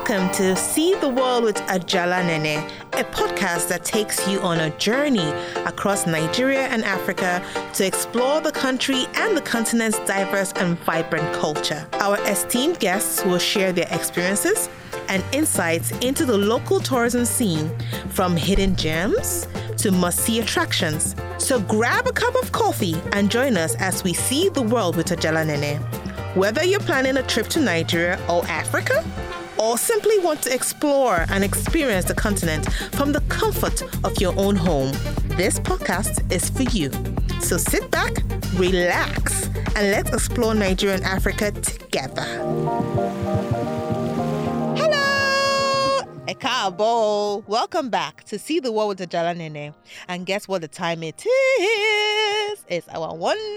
Welcome to See the World with Ajala Nene, a podcast that takes you on a journey across Nigeria and Africa to explore the country and the continent's diverse and vibrant culture. Our esteemed guests will share their experiences and insights into the local tourism scene, from hidden gems to must-see attractions. So grab a cup of coffee and join us as we see the world with Ajala Nene. Whether you're planning a trip to Nigeria or Africa, or simply want to explore and experience the continent from the comfort of your own home, this podcast is for you. So sit back, relax, and let's explore Nigeria and Africa together. Hello! Ekabo! Welcome back to See the World with Ajala Nene. And guess what the time it is? It's our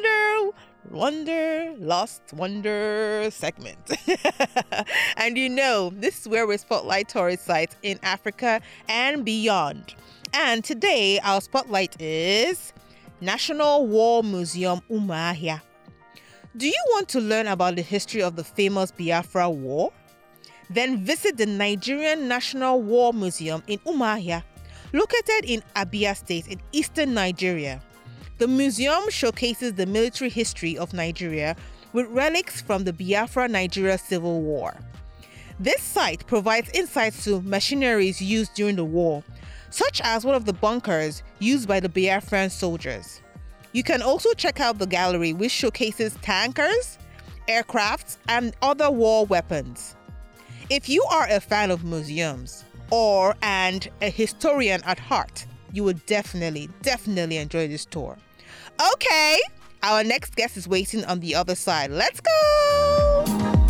Lost Wonder segment. And you know, this is where we spotlight tourist sites in Africa and beyond. And today, our spotlight is National War Museum, Umuahia. Do you want to learn about the history of the famous Biafra War? Then visit the Nigerian National War Museum in Umuahia, located in Abia State in eastern Nigeria. The museum showcases the military history of Nigeria with relics from the Biafra-Nigeria Civil War. This site provides insights to machineries used during the war, such as one of the bunkers used by the Biafran soldiers. You can also check out the gallery, which showcases tankers, aircrafts, and other war weapons. If you are a fan of museums and a historian at heart, you will definitely enjoy this tour. Okay, our next guest is waiting on the other side. Let's go!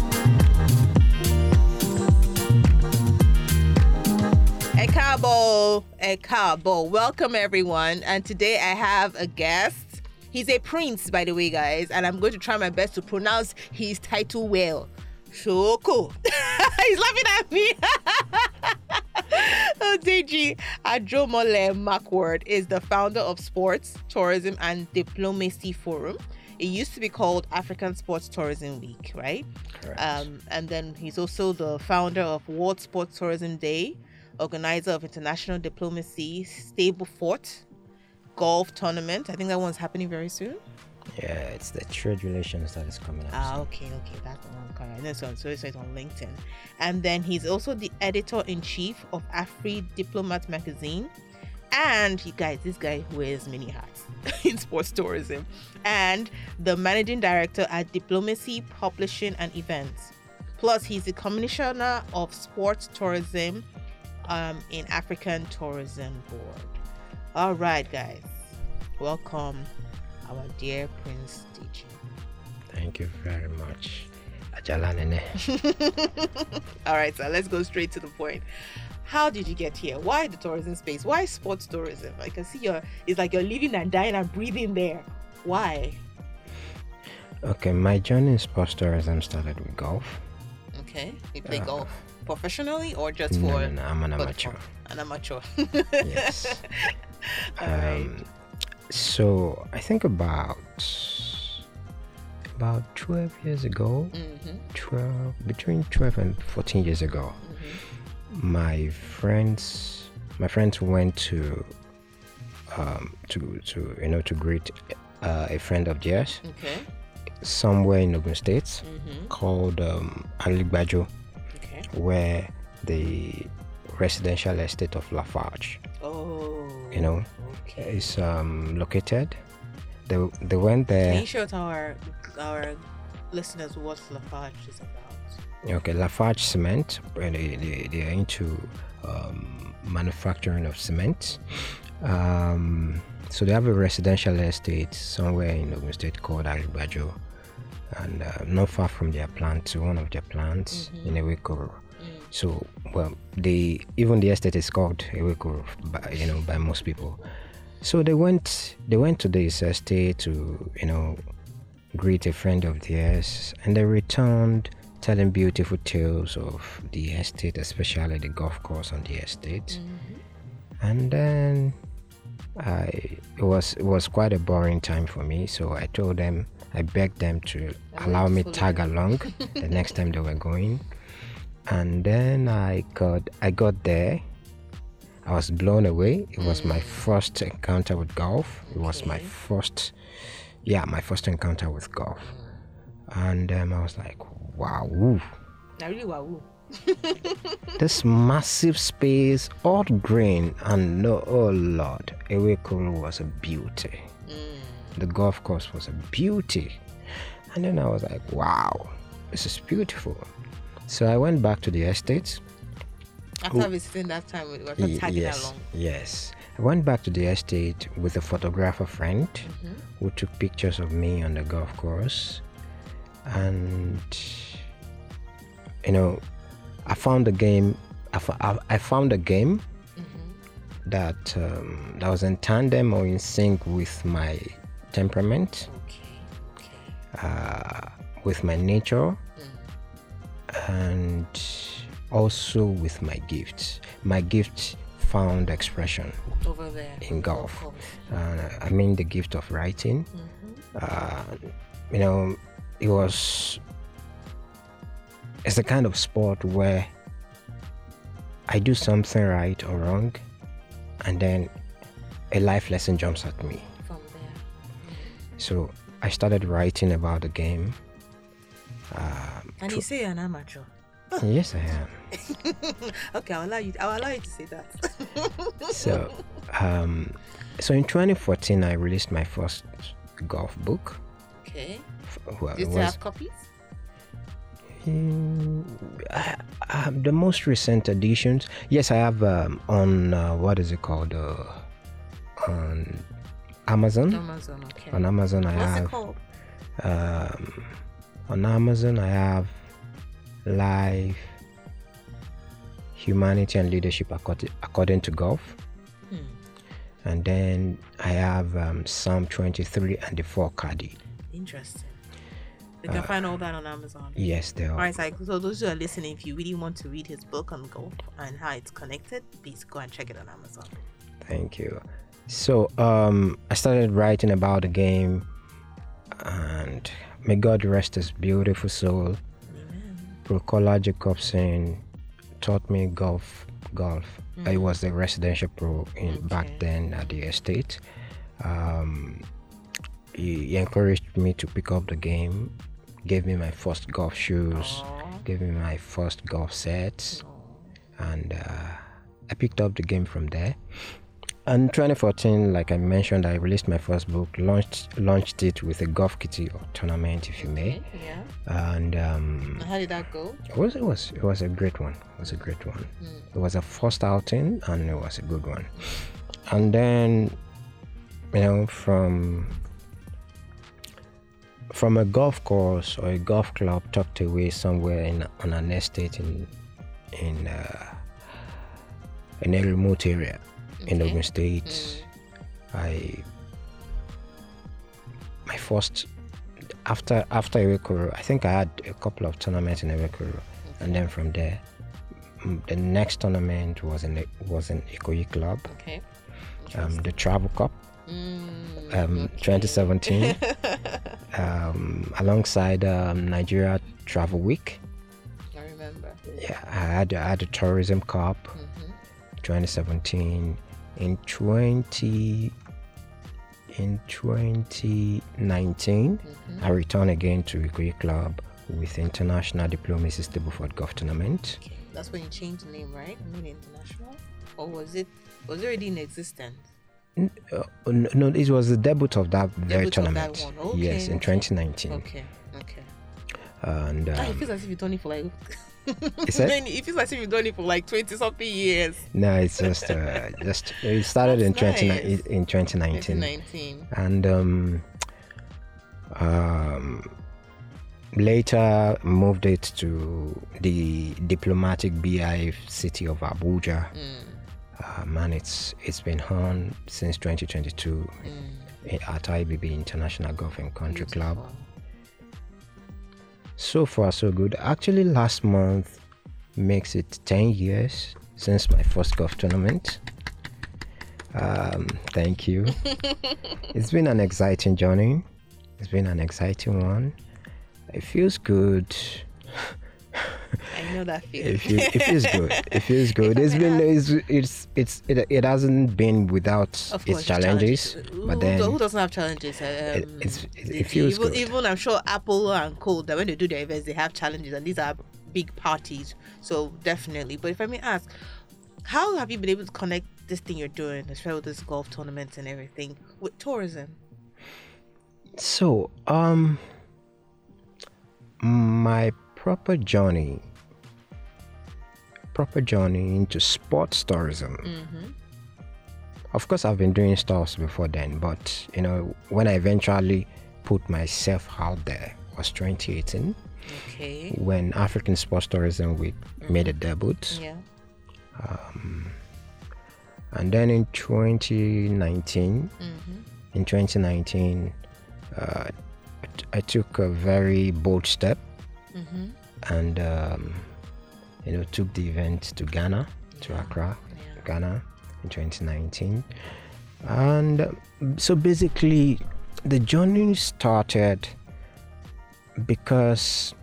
Ekabo. Welcome, everyone. And today I have a guest. He's a prince, by the way, guys. And I'm going to try my best to pronounce his title well. Shoko. He's laughing at me. Deji Ajomole Makward is the founder of Sports, Tourism and Diplomacy Forum. It used to be called African Sports Tourism Week, right? Correct. And then he's also the founder of World Sports Tourism Day, organizer of International Diplomacy, Stable Fort Golf Tournament. I think that one's happening very soon. Yeah, it's the trade relations that is coming up. Okay, that's the one. Correct. So it's on LinkedIn. And then he's also the editor-in-chief of Afri Diplomat magazine. And you guys, this guy wears many hats in sports tourism. And the managing director at Diplomacy Publishing and Events. Plus, he's the commissioner of sports tourism in African Tourism Board. All right, guys. Welcome, our dear Prince Deji. Thank you very much, Ajala Nene. All right, so let's go straight to the point. How did you get here? Why the tourism space? Why sports tourism? I can see it's like you're living and dying and breathing there. Why? Okay, my journey in sports tourism started with golf. Okay, you play golf professionally or just No, for? no, I'm an amateur. An amateur. Yes. All right. So I think about 12 years ago, between 12 and 14 years ago, my friends went to greet a friend of theirs, somewhere in Ogun State, called Aligbajo, where the residential estate of Lafarge, is located. They went there. Can you show to our listeners what Lafarge is about? Okay, Lafarge Cement. They are into manufacturing of cement. So they have a residential estate somewhere in Ogun State called Aligbajo, and not far from their plant, one of their plants in Ewekoro. So, even the estate is called Ewekoro by most people. So they went to this estate to greet a friend of theirs, and they returned telling beautiful tales of the estate, especially the golf course on the estate. And then it was quite a boring time for me, so I begged them to allow me tag along the next time they were going. And then I got there. I was blown away. It was my first encounter with golf. It was my first encounter with golf. And I was like, wow. I really wow. This massive space, all green, and no, oh Lord, Ewekuru was a beauty. The golf course was a beauty. And then I was like, wow, this is beautiful. So I went back to the estate. After visiting that time, we were tagging along. Yes. I went back to the estate with a photographer friend who took pictures of me on the golf course. And, I found a game. I found a game that was in tandem or in sync with my temperament, with my nature, and also with my gifts. My gifts found expression over there in golf. I mean the gift of writing. It's the kind of sport where I do something right or wrong, and then a life lesson jumps at me from there. So I started writing about the game. And you say you're an amateur? Yes, I am. Okay, I'll allow you to say that. So in 2014, I released my first golf book. Okay. Do you still have copies? The most recent editions, yes, I have on what is it called? On Amazon. Okay. On Amazon, What's it called? On Amazon, I have Life, Humanity and Leadership according to golf. And then I have Psalm 23 and the 4 Caddy. Interesting. You can find all that on Amazon. Yes, they are. All right, so those who are listening, if you really want to read his book on golf and how it's connected, please go and check it on Amazon. Thank you. So I started writing about the game, and may God rest his beautiful soul. Amen. Procola Jacobson taught me golf. I was the residential pro back then at the estate. He encouraged me to pick up the game, gave me my first golf shoes, gave me my first golf sets, and I picked up the game from there. And 2014, like I mentioned, I released my first book, launched it with a golf kitty or tournament, if you may. Yeah. And how did that go? It was a great one. It was a first outing, and it was a good one. And then, from a golf course or a golf club tucked away somewhere on an estate in a remote area in Ogun State, my first after Ewekuru, I think I had a couple of tournaments in Ewekuru, and then from there, the next tournament was in Ikoyi Club. Okay. The Travel Cup. 2017 alongside Nigeria Travel Week. I remember. Yeah, I had a Tourism Cup 2017. In 2019, I returned again to Ikoyi Club with International Diplomacy Stableford Golf Tournament. Okay. That's when you changed the name, right? You made it international, or was it already in existence? No, it was the debut of that very tournament. Of that one. Okay, yes, in 2019. Okay. And it feels as if you've done it for like. It feels as if you've done it for like 20-something years. No, it's just it started in 2019. 2019. And later moved it to the diplomatic beehive city of Abuja. And it's been on since 2022 at IBB International Golf and Country Club. So far so good. Actually, last month makes it 10 years since my first golf tournament. Thank you. It's been an exciting journey. It's been an exciting one. It feels good. I I know that feeling. It feels good. It feels good. It hasn't been without Of its course, challenges, but then who doesn't have challenges? it feels good. Even I'm sure Apple and Co. that when they do their events, they have challenges, and these are big parties. So definitely. But if I may ask, how have you been able to connect this thing you're doing, especially with this golf tournaments and everything, with tourism? So, my proper journey into sports tourism. Of course, I've been doing stuff before then, but when I eventually put myself out there was 2018. Okay. When African Sports Tourism Week made a debut. Yeah. And then in 2019, I took a very bold step and took the event to Ghana, to Accra, Ghana in 2019. And so basically the journey started because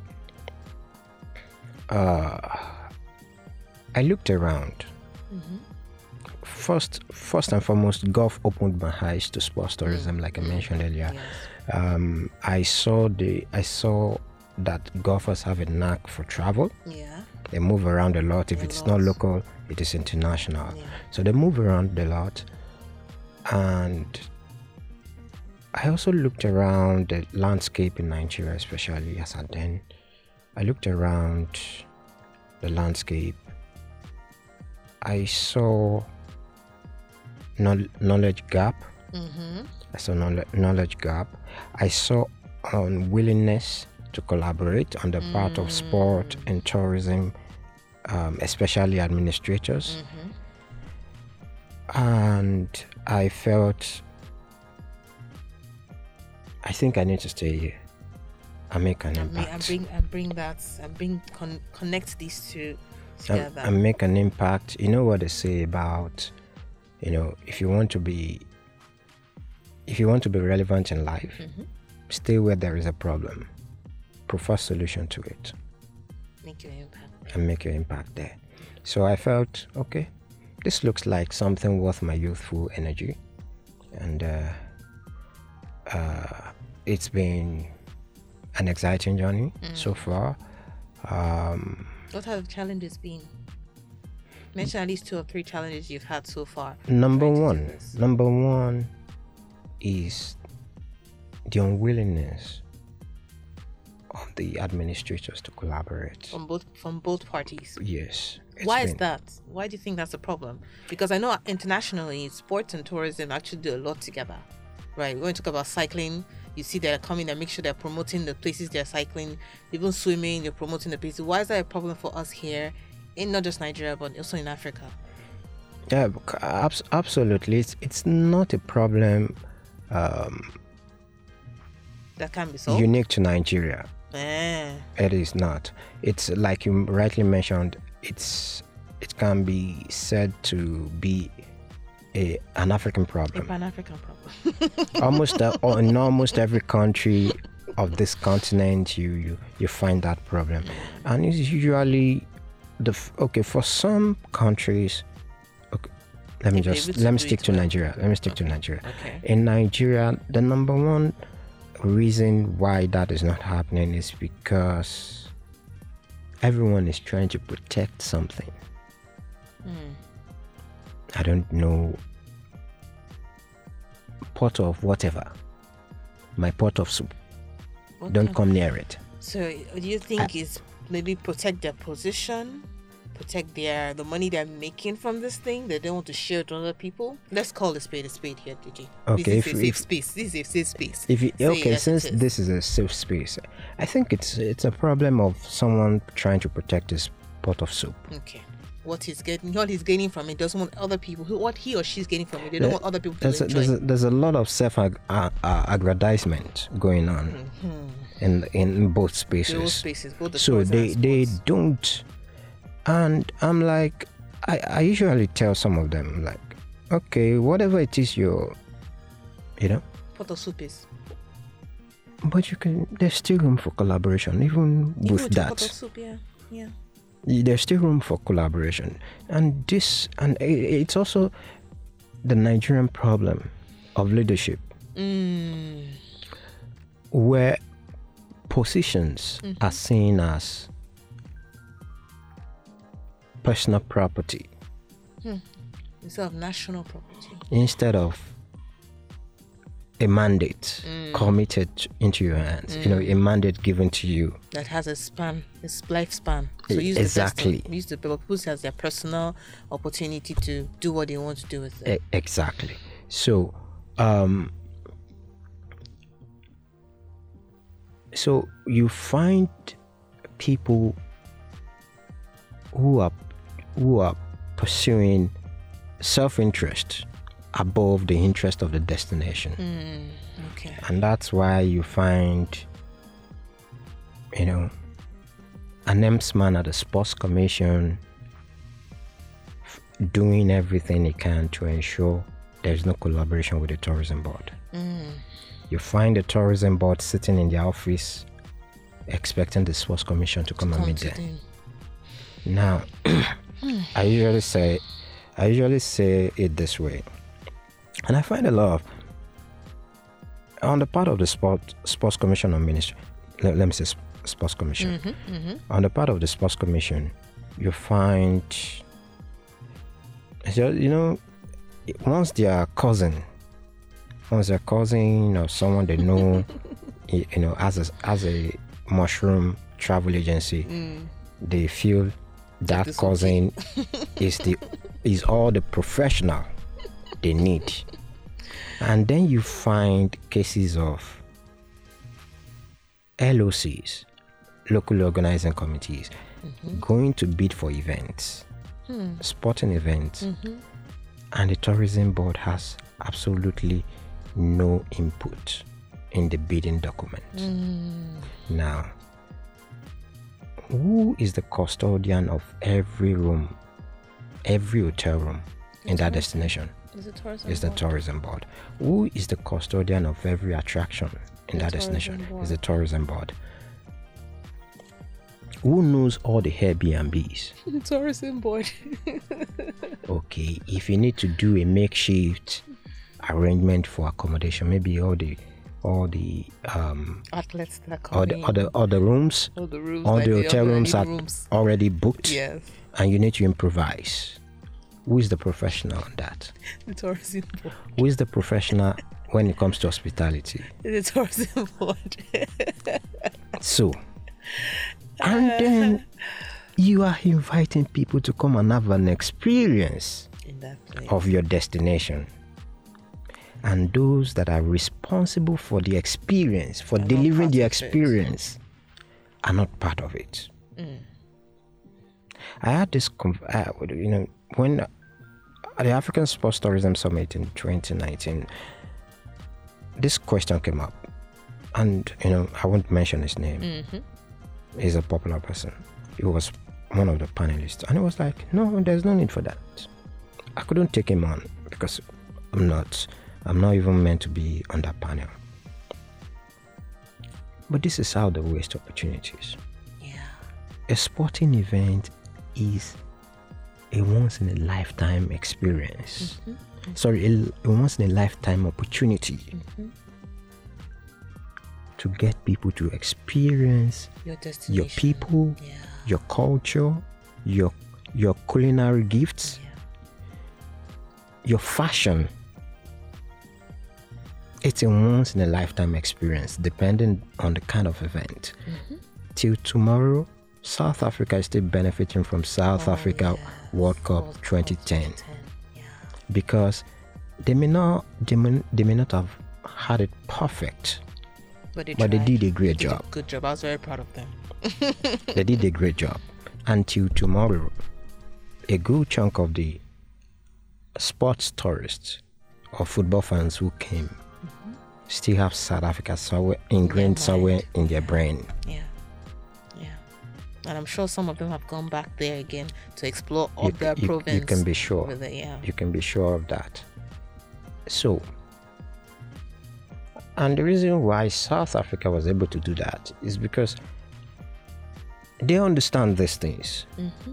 I looked around. First and foremost, golf opened my eyes to sports tourism, like I mentioned earlier. Yes. I saw that golfers have a knack for travel. Yeah. They move around a lot. If it's not local, it is international. Yeah. So they move around a lot. And I also looked around the landscape in Nigeria, especially as at then. I looked around the landscape. I saw knowledge gap. I saw knowledge gap. I saw unwillingness to collaborate on the part of sport and tourism, especially administrators. And I felt, I think I need to stay here and make an impact. Connect these two together. And make an impact. You know what they say about, if you want to be relevant in life, stay where there is a problem. Prefer solution to it. Make your impact. And make your impact there. So I felt, okay, this looks like something worth my youthful energy. And it's been an exciting journey so far. What have the challenges been? Mention at least 2 or 3 challenges you've had so far. Number one is the unwillingness of the administrators to collaborate. From both parties. Yes. Why is that? Why do you think that's a problem? Because I know internationally, sports and tourism actually do a lot together, right? When you talk about cycling, you see they're coming and make sure they're promoting the places they're cycling. Even swimming, they're promoting the places. Why is that a problem for us here, in not just Nigeria, but also in Africa? Yeah, absolutely. It's not a problem that can be solved. Unique to Nigeria. It is not. It's like you rightly mentioned. It can be said to be an African problem. A Pan-African problem. In almost every country of this continent, you find that problem, and it's usually for some countries. Okay, let me stick to Nigeria. Okay. In Nigeria, the number one reason why that is not happening is because everyone is trying to protect something. I don't know, pot of whatever, my pot of soup. Don't come near it. So do you think it's maybe protect their position, protect the money they're making from this thing? They don't want to share it with other people. Let's call a spade here, DJ. Okay, this is a safe space. Since this is a safe space, I think it's a problem of someone trying to protect his pot of soup. Okay. What he's gaining from it doesn't want other people what he or she's gaining from it. They don't want other people to enjoy. There's a lot of self-aggrandizement going on in both spaces. So they don't, and I'm like, I usually tell some of them, like, okay, whatever it is pot of soup is. But there's still room for collaboration, even with that. Pot of soup, yeah. There's still room for collaboration, and it's also the Nigerian problem of leadership, where positions are seen as personal property Instead of national property. instead of a mandate committed into your hands. A mandate given to you That has a lifespan. So Exactly. use the people who has their personal opportunity to do what they want to do with it. Exactly. So, so you find people who are pursuing self-interest above the interest of the destination, Okay. and that's why you find, an EMSman at the Sports Commission doing everything he can to ensure there's no collaboration with the tourism board. You find the tourism board sitting in their office expecting the Sports Commission to come and meet them. Now, I usually say it this way, and I find a lot of, on the part of the Sports Commission or Ministry, let me say Sports Commission, on the part of the Sports Commission, you find, once their cousin or someone they know, as a mushroom travel agency, they feel that cousin is all the professional they need. And then you find cases of LOCs, local organizing committees, going to bid for events, sporting events, and the tourism board has absolutely no input in the bidding document. Now, who is the custodian of every room, every hotel room in that destination? It's the tourism board. Who is the custodian of every attraction in that destination? It's the tourism board. Who knows all the Airbnbs? The tourism board. Okay, if you need to do a makeshift arrangement for accommodation, maybe all the outlets that are coming, all the rooms, all the hotel rooms are already booked, yes, and you need to improvise. Who is the professional on that? The tourism board. Who is the professional when it comes to hospitality? The tourism board. So, and then you are inviting people to come and have an experience In that place. of your destination. And those that are responsible for the experience, for delivering the experience, are not part of it. I had this, when at the African Sports Tourism Summit in 2019, this question came up, and I won't mention his name. He's a popular person. He was one of the panelists, and he was like, "No, there's no need for that." I couldn't take him on because I'm not even meant to be on that panel. But this is how they waste opportunities. Yeah. A sporting event is a once in a lifetime experience. Sorry, a once in a lifetime opportunity to get people to experience Your destination. your people, your culture, your culinary gifts, your fashion. It's a once in a lifetime experience, depending on the kind of event. Till tomorrow, South Africa is still benefiting from South Africa World Cup 2010 because they may not have had it perfect, but they did a great job. Good job. I was very proud of them. They did a great job. Until tomorrow, a good chunk of the sports tourists or football fans who came still have South Africa ingrained somewhere in their brain. Yeah. And I'm sure some of them have gone back there again to explore other provinces. You can be sure. Yeah. You can be sure of that. So, and the reason why South Africa was able to do that is because they understand these things.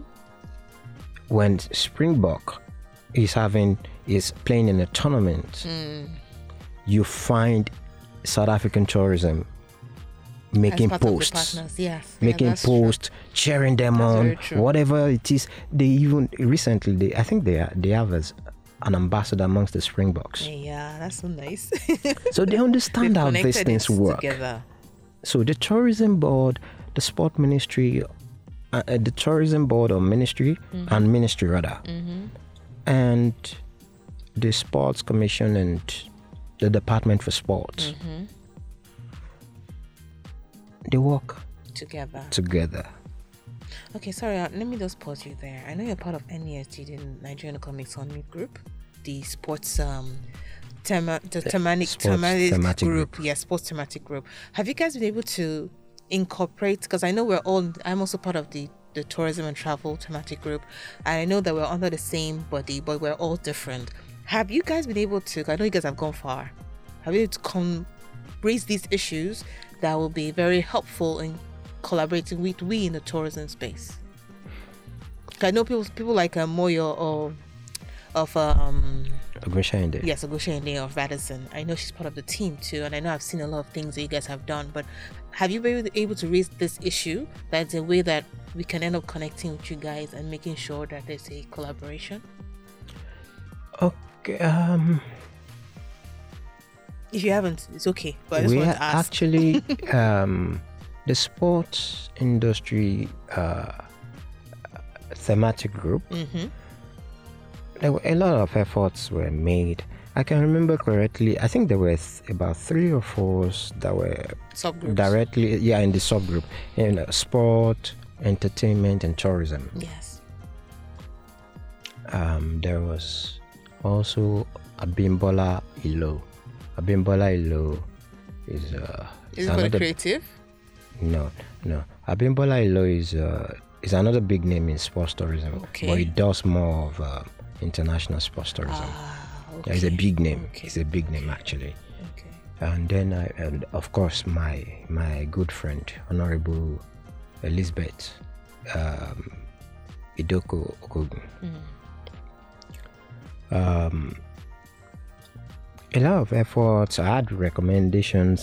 When Springbok is playing in a tournament, you find South African tourism making posts, making posts, cheering them on, whatever it is. They even recently, I think they have as an ambassador amongst the Springboks. Yeah, that's so nice. So they understand how these things work. Together. So the tourism board, the sport ministry, the tourism board or ministry and ministry rather, and the sports commission and the department for sports, they work together. Okay, sorry, let me just pause you there. I know you're part of NESG, the Nigerian Economic Summit Group, the sports thematic group. Yes, sports thematic group. Have you guys been able to incorporate, because I know I'm also part of the tourism and travel thematic group, and I know that we're under the same body, but we're all different. Have you guys been able to, I know you guys have gone far, have you able to raise these issues that will be very helpful in collaborating with we in the tourism space? I know people like Moyo of Ogunshayinde. Yes, Ogunshayinde of Radisson. I know she's part of the team too, and I know I've seen a lot of things that you guys have done. But have you been able to raise this issue that's a way that we can end up connecting with you guys and making sure that there's a collaboration? Okay. If you haven't, it's okay. But I just want to ask. Actually, the sports industry thematic group, there were a lot of efforts were made. I can remember correctly, I think there were about 3 or 4 that were subgroups directly in the subgroup in sport, entertainment and tourism. Yes. There was also Abimbola Ilo. Abimbola Ilo is it creative? No. Abimbola Ilo is another big name in sports tourism. Okay. But it does more of international sports tourism. Okay. Yeah, it's a big name. Okay. It's a big name actually. Okay. And then and of course my good friend Honorable Elizabeth Idoko Okogun. A lot of efforts. I made recommendations,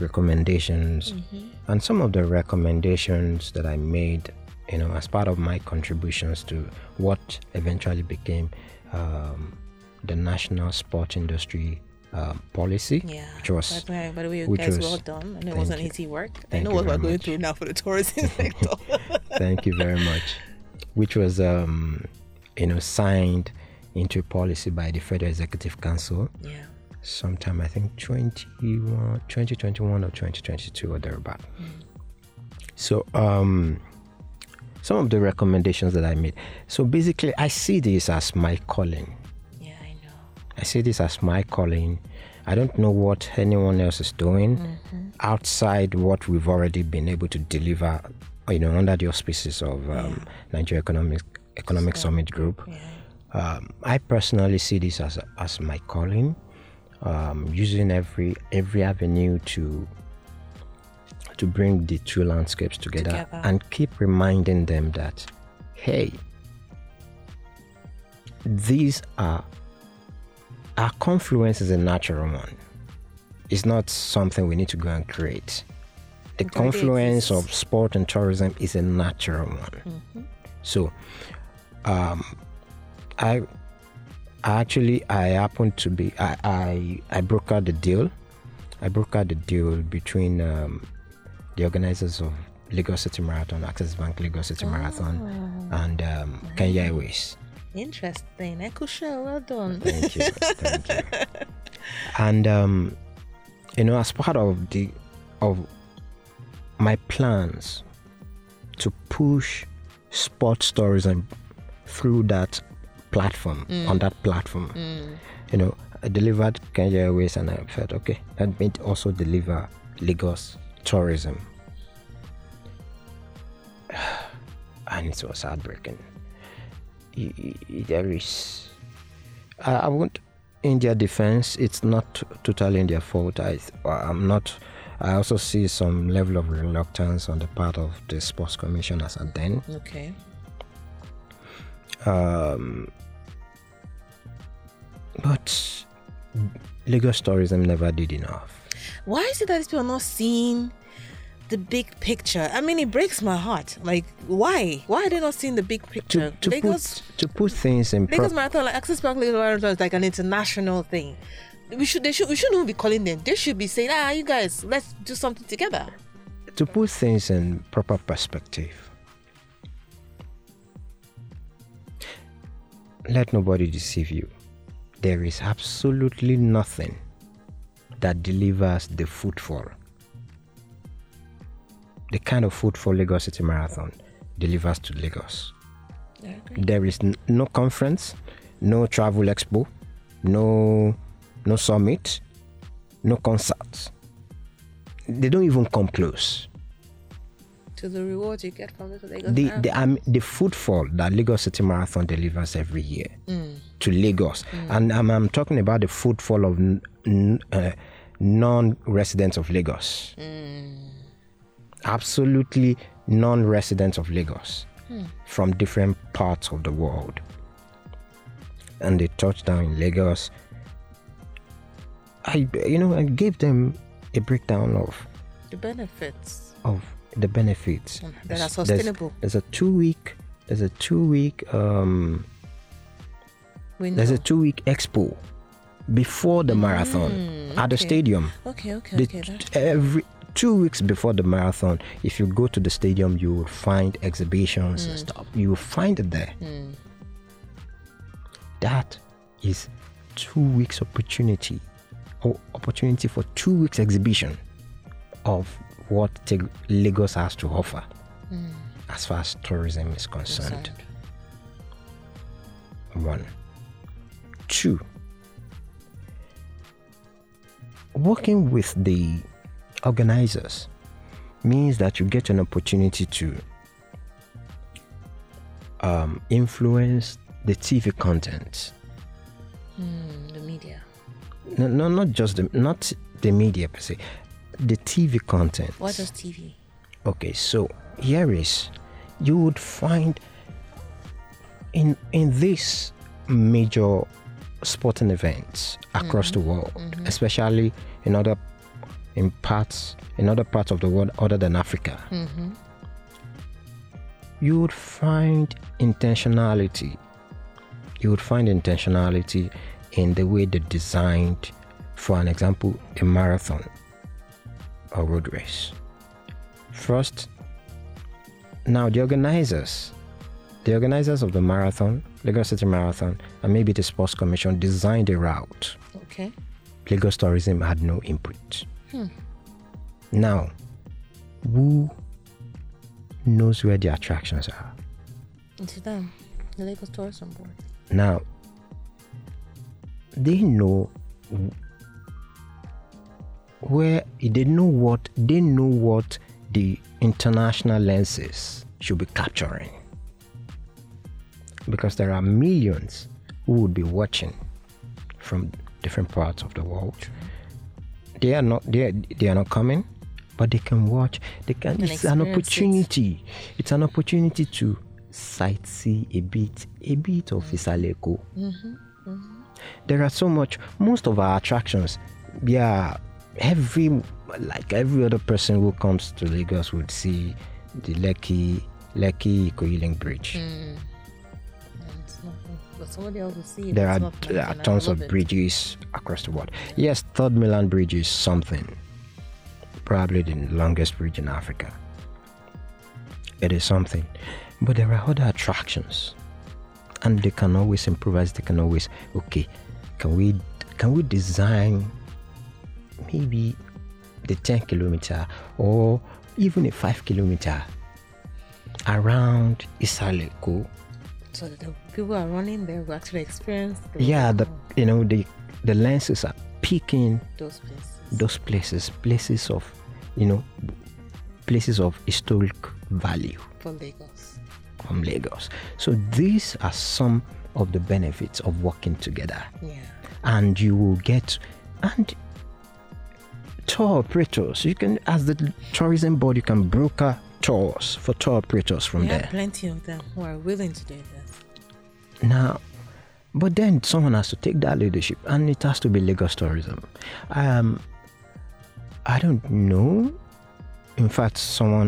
and some of the recommendations that I made, as part of my contributions to what eventually became the national sport industry policy, which was. By the way, you guys well done, and it wasn't easy work. I know what we're going through now for the tourism sector. Thank you very much. Which was, signed into policy by the Federal Executive Council. Yeah. Sometime I think 2021 or 2022 or thereabout. So some of the recommendations that I made. So basically I see this as my calling. Yeah, I know. I see this as my calling. I don't know what anyone else is doing outside what we've already been able to deliver, under the auspices of Nigeria Economic Summit Group. Yeah. I personally see this as my calling. Using every avenue to bring the two landscapes together and keep reminding them that, hey, these are our confluence is a natural one. It's not something we need to go and create. The confluence of sport and tourism is a natural one. So, I happened to be I brokered the deal. I brokered the deal between the organizers of Lagos City Marathon, Access Bank Lagos City Marathon, and Kenya Airways. Interesting. Ekusha, well done. Thank you. And as part of my plans to push sports tourism through that platform, on that platform, I delivered Kenya Airways, and I felt okay, let me also deliver Lagos tourism, and it was heartbreaking. There is, I won't, in their defense, it's not totally in their fault. I also see some level of reluctance on the part of the sports commissioners at then. Okay. But Lagos tourism never did enough. Why is it that these people are not seeing the big picture? I mean, it breaks my heart. Like, why? Why are they not seeing the big picture? To put things in Lagos Marathon, like Access Park Lagos Marathon, is like an international thing. We shouldn't be calling them. They should be saying, you guys, let's do something together. To put things in proper perspective, let nobody deceive you. There is absolutely nothing that delivers the footfall. The kind of footfall Lagos City Marathon delivers to Lagos. There is no conference, no travel expo, no summit, no concerts. They don't even come close to the rewards you get from the Lagos Marathon. The footfall that Lagos City Marathon delivers every year to Lagos, and I'm talking about the footfall of non-residents of Lagos. Absolutely non-residents of Lagos from different parts of the world, and they touched down in Lagos. I gave them a breakdown of the benefits that are sustainable. There's a 2 week expo before the marathon at the stadium. Every 2 weeks before the marathon, if you go to the stadium, you will find exhibitions and stuff. You will find it there. That is 2 weeks opportunity for 2 weeks exhibition of what Lagos has to offer as far as tourism is concerned. 1. 2. Working with the organizers means that you get an opportunity to influence the TV content. The media. No, not the media per se. The TV content. What is TV? Okay, so here is, you would find in these major sporting events across the world, especially in other parts of the world other than Africa, you would find intentionality. You would find intentionality in the way they designed, for an example, a marathon or road race. First, now the organizers of the marathon, Lagos City Marathon, and maybe the Sports Commission designed a route. Okay. Lagos tourism had no input. Now, who knows where the attractions are? It's them, the Lagos Tourism Board. Now, they know what the international lenses should be capturing, because there are millions who would be watching from different parts of the world. They are not coming, but they can watch. It's an opportunity. It's an opportunity to sightsee a bit of Isale-Eko. There are most of our attractions. Every other person who comes to Lagos would see the Lekki Ikoyi Link Bridge. But somebody else will see it. There are tons of bridges across the world. Yes, Third Milan Bridge is something. Probably the longest bridge in Africa. It is something. But there are other attractions. And they can always improvise. They can always, can we design maybe the 10 kilometer or even a 5 kilometer around Isale-Eko, so that the people are running there will actually experience the lenses are picking those places of historic value from Lagos. So these are some of the benefits of working together. And you will get, and tour operators. You can, as the tourism board, you can broker tours for tour operators from There there. are plenty of them who are willing to do this. Now, but then someone has to take that leadership, and it has to be Lagos Tourism. I don't know. In fact,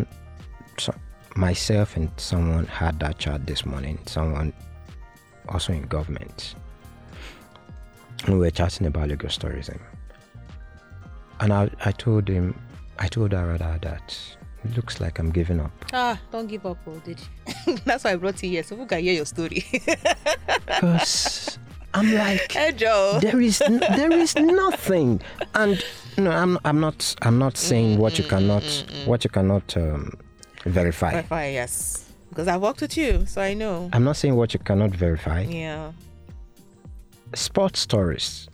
myself and someone had that chat this morning. Someone also in government. We were chatting about Lagos Tourism, and I told her rather that it looks like I'm giving up. Don't give up, did you? That's why I brought you here, so we can hear your story. Because I'm like, hey Joe, there is nothing, and I'm not saying what you cannot verify. Verify, yes, because I've worked with you, so I know. I'm not saying what you cannot verify. Yeah. Sports tourists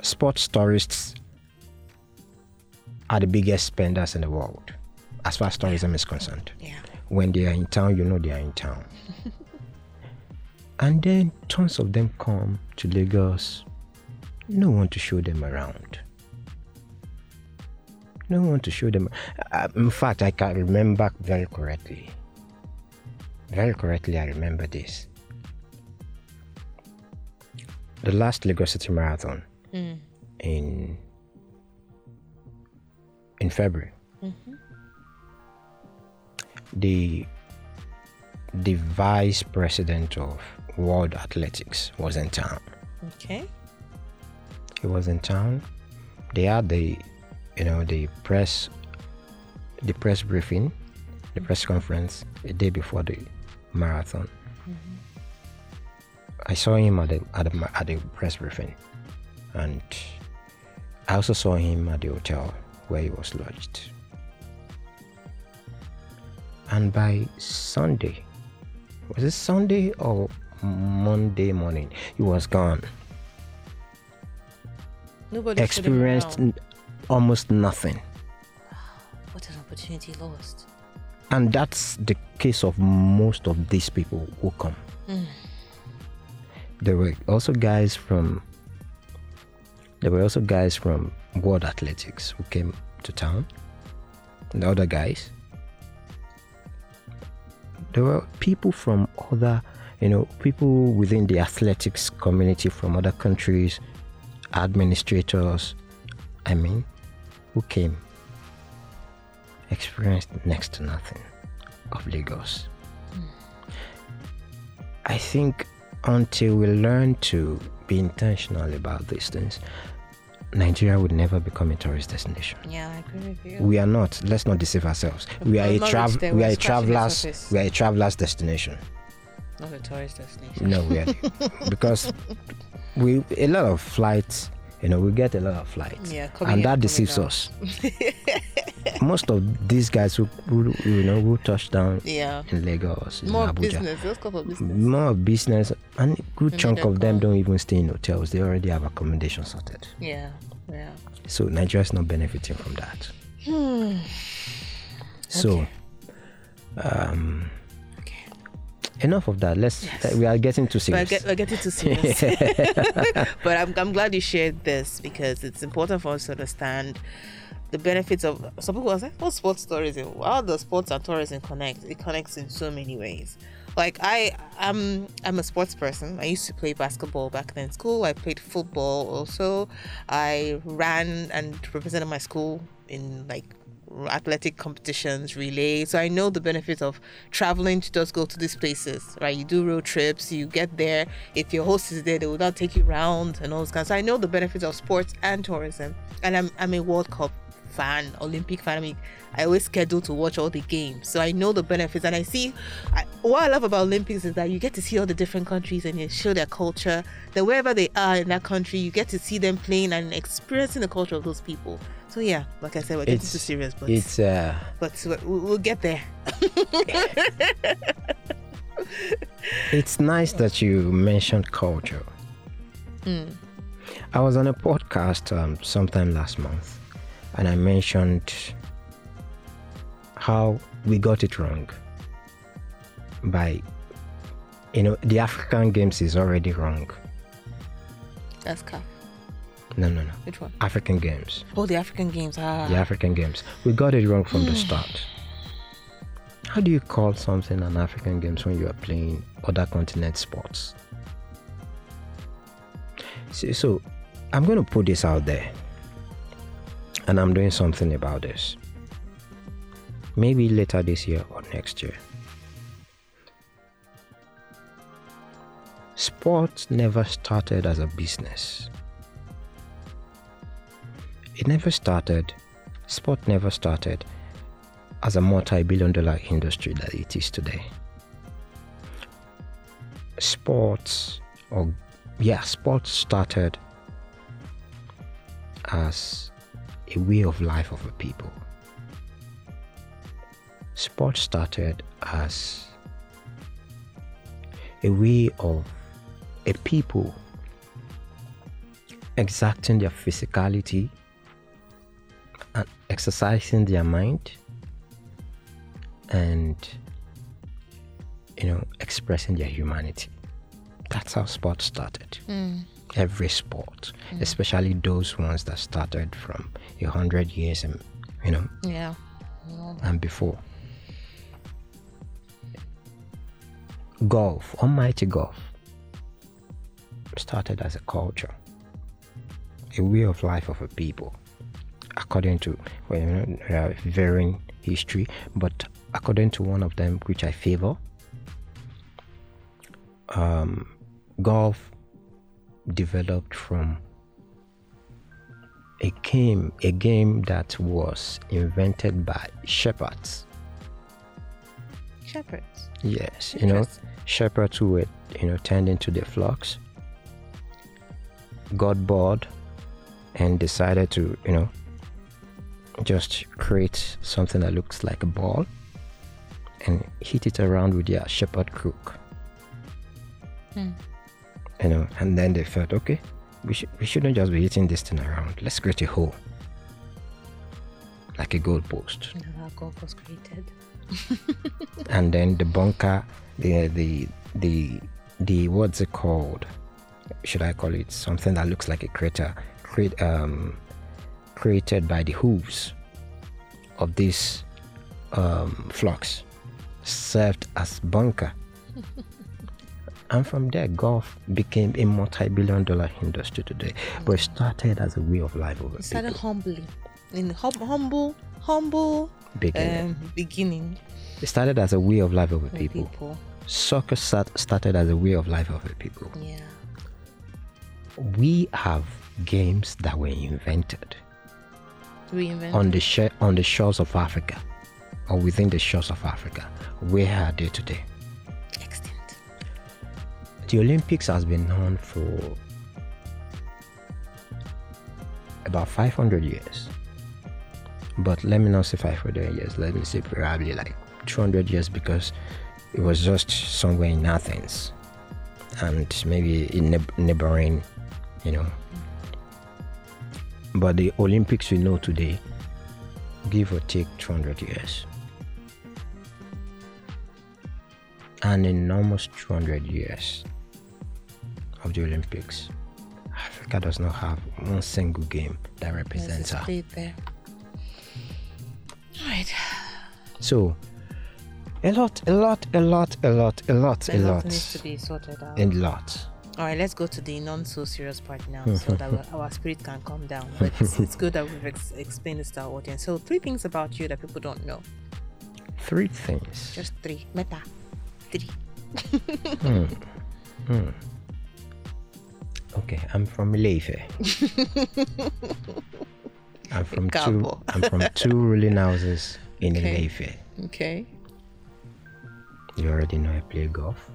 are the biggest spenders in the world as far as tourism is concerned. Yeah. When they are in town, they are in town. And then tons of them come to Lagos. No one to show them around. No one to show them. In fact, I can remember very correctly. Very correctly, I remember this. The last Lagos City Marathon in February. Mm-hmm. The vice president of World Athletics was in town. Okay. He was in town. They had the press briefing, the press conference a day before the marathon. Mm-hmm. I saw him at the press briefing, and I also saw him at the hotel where he was lodged. And by Sunday, was it Sunday or Monday morning, he was gone. Nobody experienced almost nothing. Wow, what an opportunity lost. And that's the case of most of these people who come. There were also guys from World Athletics who came to town. The other guys. There were people from other, people within the athletics community from other countries, administrators, who came, experienced next to nothing of Lagos. I think until we learn to be intentional about these things, Nigeria would never become a tourist destination. Yeah, I agree with you. We are not. Let's not deceive ourselves. We are a traveler's destination. Not a tourist destination. No, we are because we get a lot of flights. Yeah, and that deceives us. Most of these guys who touch down in Lagos, more in Abuja, business. Let's go for business. More business, and a good chunk of them don't even stay in hotels. They already have accommodation sorted. Yeah. So Nigeria is not benefiting from that. So, enough of that. We are getting too serious. We're getting too serious. But I'm glad you shared this, because it's important for us to understand the benefits of. Some people are like, "Oh, sports tourism. How does sports and tourism connect?" It connects in so many ways. Like I'm a sports person. I used to play basketball back then in school. I played football also. I ran and represented my school in athletic competitions, relay. So I know the benefits of traveling to just go to these places, right? You do road trips, you get there. If your host is there, they will not take you around and all those kinds. So I know the benefits of sports and tourism. And I'm a World Cup fan, Olympic fan. I always schedule to watch all the games, so I know the benefits. And what I love about Olympics is that you get to see all the different countries and you show their culture, that wherever they are in that country, you get to see them playing and experiencing the culture of those people. So yeah, like I said, we're getting too serious, but we'll get there. It's nice that you mentioned culture. I was on a podcast sometime last month, and I mentioned how we got it wrong by, the African Games is already wrong. That's CAF. No. Which one? African Games. Oh, the African Games. The African Games. We got it wrong from the start. How do you call something an African Games when you are playing other continent sports? See, so I'm going to put this out there, and I'm doing something about this. Maybe later this year or next year. Sports never started as a business. Sport never started as a multi-billion-dollar industry that it is today. Sports started as a way of life of a people. Sports started as a way of a people exacting their physicality and exercising their mind and expressing their humanity. That's how sports started. Every sport, especially those ones that started from 100 years and and before. Golf, almighty golf, started as a culture, a way of life of a people, according to varying history, but according to one of them which I favor, golf developed from a game that was invented by shepherds. Shepherds? Yes, shepherds who were tending to their flocks got bored and decided to just create something that looks like a ball and hit it around with their shepherd crook. And then they felt, okay, we shouldn't just be hitting this thing around. Let's create a hole, like a goalpost. How golf was created. And then the bunker, the what's it called? Should I call it something that looks like a crater? Created by the hooves of these flocks, served as bunker. And from there, golf became a multi-billion-dollar industry today. But it started as a way of life over people. It started humbly, in humble beginning. It started as a way of life over people. Soccer started as a way of life over people. Yeah. We have games that were invented on the shores of Africa, or within the shores of Africa. Where are they today? Extinct. The Olympics has been known for about 500 years. But let me not say 500 years, let me say probably like 200 years, because it was just somewhere in Athens and maybe in neighboring, But the Olympics we know today, give or take 200 years. And in almost 200 years of the Olympics, Africa does not have one single game that represents her. There. Right. So, a lot needs to be sorted out. A lot. All right, let's go to the non-so-serious part now, so that our spirit can calm down. But it's good that we've explained this to our audience. So, 3 things about you that people don't know. 3 things. Just 3. Meta. 3. Okay, I'm from Ile-Ife. I'm from 2 ruling houses in Ile-Ife. Okay. You already know I play golf.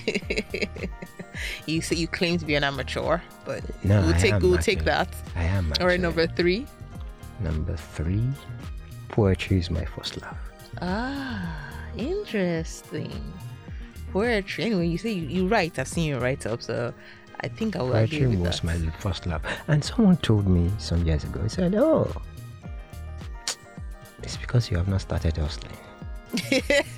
You say you claim to be an amateur, but no, we'll take that. I am. All right, number 3. Number 3, poetry is my first love. Ah, interesting. Poetry. Anyway, you say you write. I've seen you write up, so I think I will agree with that. Poetry was my first love. And someone told me some years ago, he said, "Oh, it's because you have not started hustling."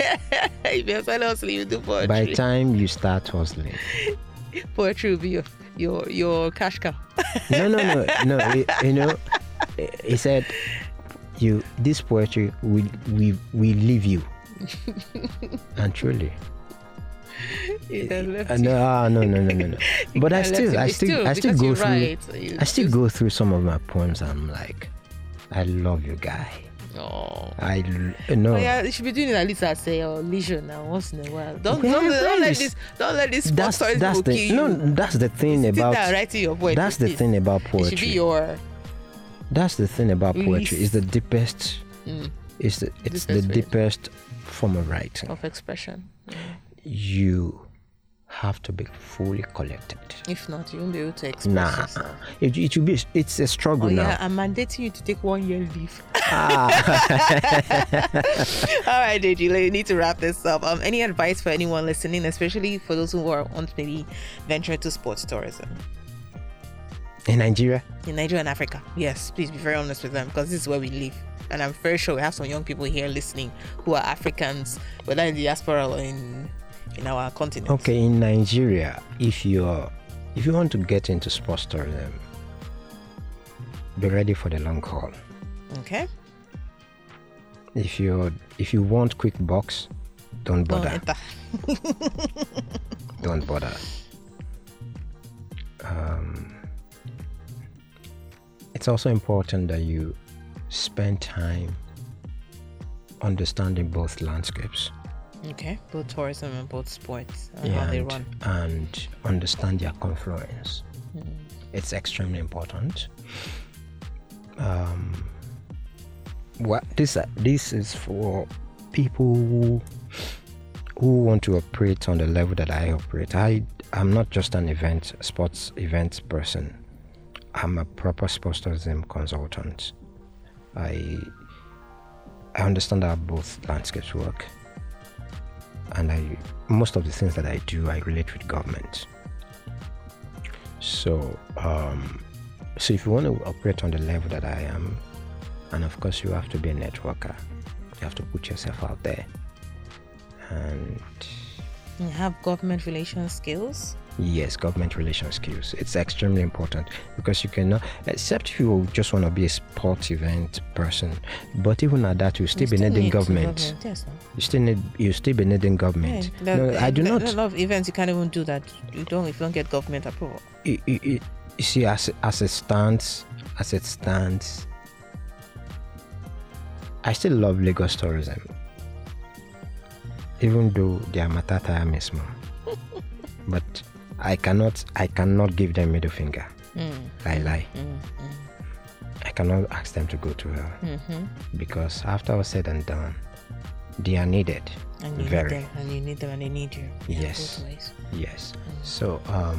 If you started hustling, you do poetry. By the time you start hustling, poetry will be your cash cow. No. He said, this poetry will leave you. And truly. No. But I still go through some of my poems. I'm like, I love you, guy. Oh, I know. Yeah, you should be doing it at least at leisure now, once in a while. Don't let this sports stories kill you. No, that's the thing about writing your poetry. That's the thing about poetry. It should be your. That's the thing about poetry. It's the deepest. It's the deepest form of writing. Of expression. You have to be fully collected. If not, you won't be able to express yourself. It will be. It's a struggle now. Yeah, I'm mandating you to take 1 year leave. All right, Deji, you need to wrap this up. Any advice for anyone listening, especially for those who want to maybe venture into sports tourism? In Nigeria and Africa. Yes, please be very honest with them, because this is where we live. And I'm very sure we have some young people here listening who are Africans, whether in the diaspora or in our continent. Okay, in Nigeria, if you want to get into sports tourism, be ready for the long haul. Okay. If you want quick bucks, don't bother. Don't bother. It's also important that you spend time understanding both landscapes. Okay, both tourism and both sports and how they run. And understand their confluence. It's extremely important. This is for people who want to operate on the level that I operate. I'm not just an sports event person. I'm a proper sports tourism consultant. I understand how both landscapes work, and most of the things that I do, I relate with government. So if you want to operate on the level that I am, and of course you have to be a networker, you have to put yourself out there, and you have government relations skills. Yes, government relations skills. It's extremely important, because you cannot, except if you just want to be a sports event person, but even at that, you still be needing government. Yes, you still be needing government. Yeah, no, I do not. A lot of events you can't even do that. If you don't get government approval. You see, as it stands, I still love Lagos tourism, even though they are matata mismo. But I cannot give them middle finger. Lie. I cannot ask them to go to hell, because after all said and done, they are needed. And you need them, and you need them, and they need you. Yes. Both ways. Yes. So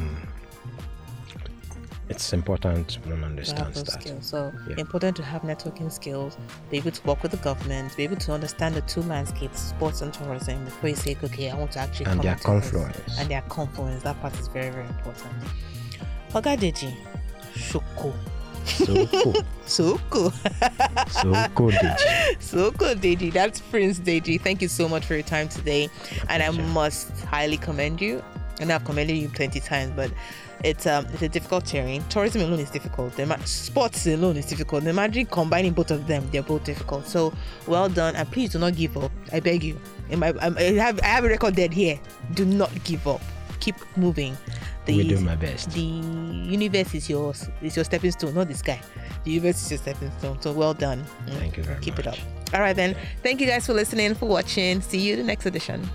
it's important to understand that. Skills. So important to have networking skills, be able to work with the government, be able to understand the two landscapes, sports and tourism, before you say, okay, I want to actually and come their confluence. And their confluence. That part is very, very important. Oga Deji, Shoko. So cool, Deji. So cool, Deji. That's Prince Deji. Thank you so much for your time today. And I must highly commend you. And I've commended you plenty times, but it's a difficult terrain. Tourism alone is difficult. Sports alone is difficult. Imagine combining both of them. They're both difficult. So well done, and please do not give up. I beg you. I have a record dead here. Do not give up. Keep moving. We do my best. The universe is your stepping stone, not the sky. The universe is your stepping stone. So well done. Thank you very much. Keep it up. All right then. Thank you guys for listening, for watching. See you in the next edition.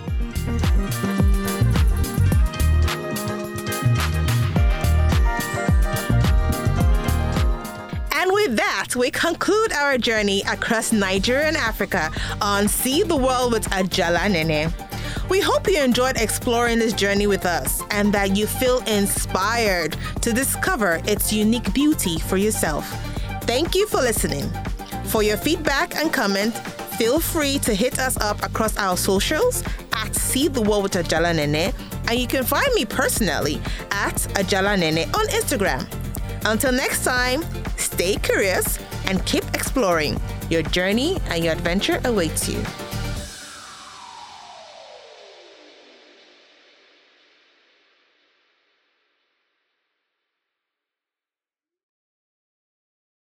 And with that, we conclude our journey across Nigeria and Africa on See the World with Ajala Nene. We hope you enjoyed exploring this journey with us and that you feel inspired to discover its unique beauty for yourself. Thank you for listening. For your feedback and comment, feel free to hit us up across our socials at See the World with Ajala Nene, and you can find me personally at Ajala Nene on Instagram. Until next time, stay curious and keep exploring. Your journey and your adventure awaits you.